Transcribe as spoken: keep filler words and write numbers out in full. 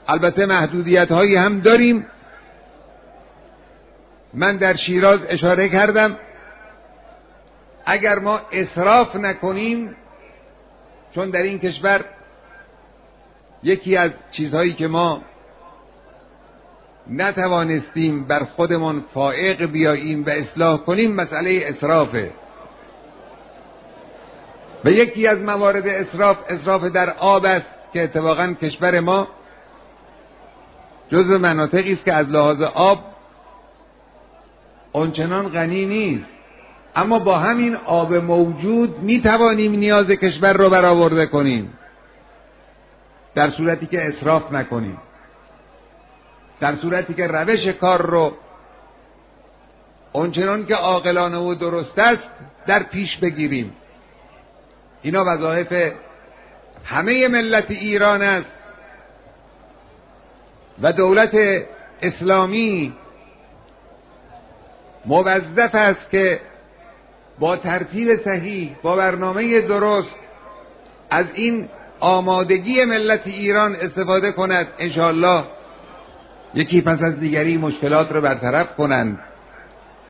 البته محدودیت هایی هم داریم. من در شیراز اشاره کردم اگر ما اسراف نکنیم، چون در این کشور یکی از چیزهایی که ما نتوانستیم بر خودمان فائق بیاییم و اصلاح کنیم مسئله اسرافه و یکی از موارد اسراف اسراف در آب است که اتفاقا کشور ما جزو مناطقی است که از لحاظ آب اونچنان غنی نیست، اما با همین آب موجود می توانیم نیاز کشور رو برآورده کنیم در صورتی که اسراف نکنیم، در صورتی که روش کار رو اونچنان که عاقلانه و درست است در پیش بگیریم. اینا وظایف همه ملت ایران است و دولت اسلامی موظف است که با ترتیب صحیح، با برنامه درست از این آمادگی ملت ایران استفاده کند. انشاءالله یکی پس از دیگری مشکلات رو برطرف کنند.